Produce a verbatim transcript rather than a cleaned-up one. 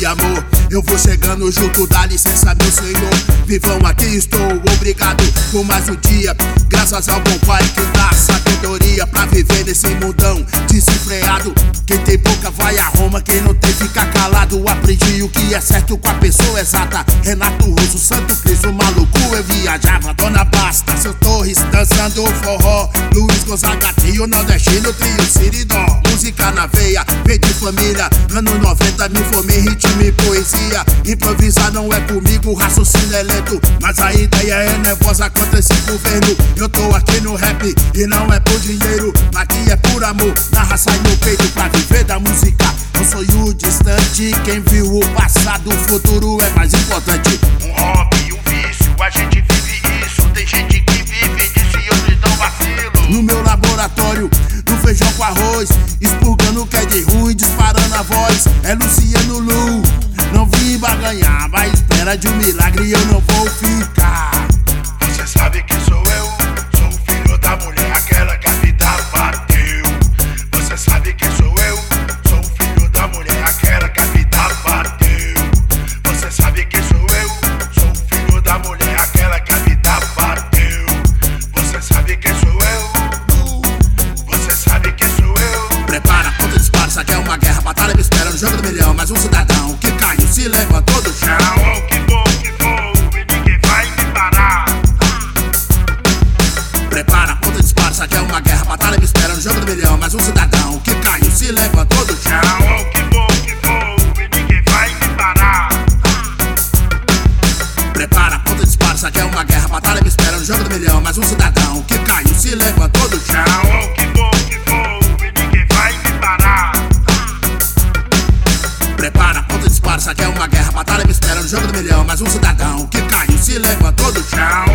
amor. Eu vou chegando junto, dá licença, meu senhor. Vivão, aqui estou, obrigado por mais um dia. Graças ao bom pai que dá sabedoria pra viver nesse mundão desenfreado. Quem tem boca vai a Roma, quem não tem fica calado. Aprendi o que é certo com a pessoa exata. Renato Russo, Santo Cristo, maluco, eu viajava. Dona Basta, seu Torres, dançando o forró. Luiz Gonzaga, trio nordestino, trio Siridó. Música na veia, vem de família. Ano noventa me formei, ritmo e poesia. Improvisar não é comigo, raciocínio é lento. Mas a ideia é nervosa contra esse governo. Eu tô aqui no rap e não é por dinheiro. Aqui é por amor, na raça e no peito. Pra viver da música, um sonho distante. Quem viu o passado, o futuro é mais importante. Um hobby, um vício, a gente vive isso. Tem gente que vive disso e outros dão vacilo. No meu laboratório, no feijão com arroz, expurgando o que é de ruim, disparando a voz. É Luciano Lu, não vim baganhar, mas espera de um milagre eu não vou ficar. Você sabe quem sou eu? Sou o filho da mulher, aquela que a vida bateu. Você sabe quem sou eu? Sou o filho da mulher, aquela que a vida bateu. Você sabe quem sou eu? Sou o filho da mulher, aquela que a vida bateu. Você sabe quem sou eu? Você sabe quem sou eu? Prepara, conta e dispara, isso aqui é uma guerra. Batalha me espera no jogo do milhão. Mais um cidadão que caiu, se levantou do chão. Oh, que vou, que vou, e ninguém vai me parar. Prepara, conta e dispara, isso aqui é uma guerra. Batalha me espera no jogo do milhão. Mais um cidadão que caiu, se levantou do chão. Oh, que vou, que vou, e ninguém vai me parar. Prepara, conta e dispara, isso aqui é uma guerra. Batalha me espera no jogo do milhão. Mais um cidadão que caiu, se levantou do chão. Oh, que vou, que vou, e ninguém vai me parar. Prepara, conta e dispara, isso aqui é uma guerra. Batalha me espera no jogo do milhão. Mais um cidadão que caiu, se levantou do chão.